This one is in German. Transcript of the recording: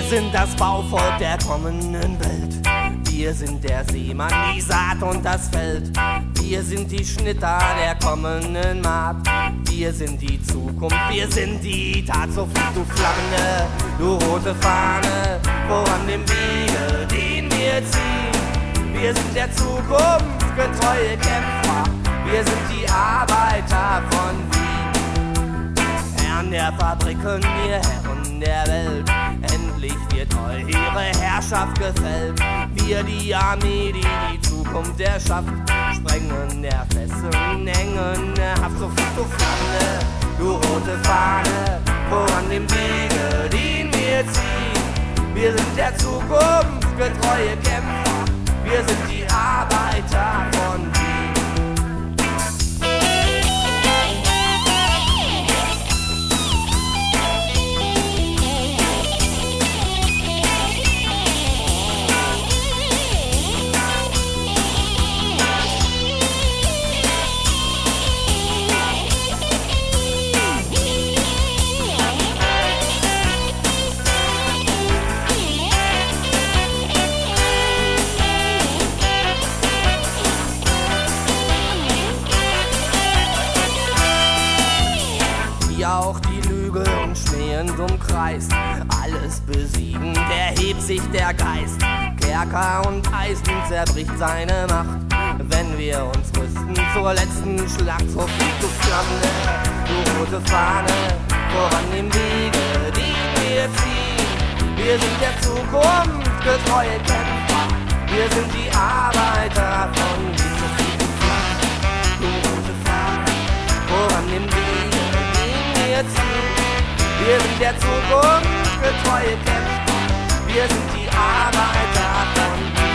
sind das Bauvolk der kommenden Welt. Wir sind der Seemann, die Saat und das Feld. Wir sind die Schnitter der kommenden Maat. Wir sind die Zukunft, wir sind die Tat. So flieg du Flamme, du rote Fahne, voran dem Wege, den wir ziehen. Wir sind der Zukunft getreue Kämpfer. Wir sind die Arbeiter von Wien. Herren der Fabriken, ihr Herren der Welt. Endlich wird eure Herrschaft gefällt. Wir, die Armee, die die Zukunft erschafft, sprengen der Fesseln, hängen der Haft. So flieg du Flamme, du rote Fahne, voran dem Wege, den wir ziehen. Wir sind der Zukunft getreue Kämpfer. Wir sind die Arbeiter von Wien. Auch die Lüge umschmähend umkreist, alles besiegend erhebt sich der Geist. Kerker und Eisen zerbricht seine Macht, wenn wir uns rüsten zur letzten Schlacht. So flieg du Flamme, du rote Fahne, voran dem Wege, den wir ziehen. Wir sind der Zukunft getreue Kämpfer, wir sind die Arbeiter von Wien. So flieg du Flamme, du rote Fahne, voran dem Wege, wir sind der Zukunft getreue Kämpfer, wir sind die Arbeiter von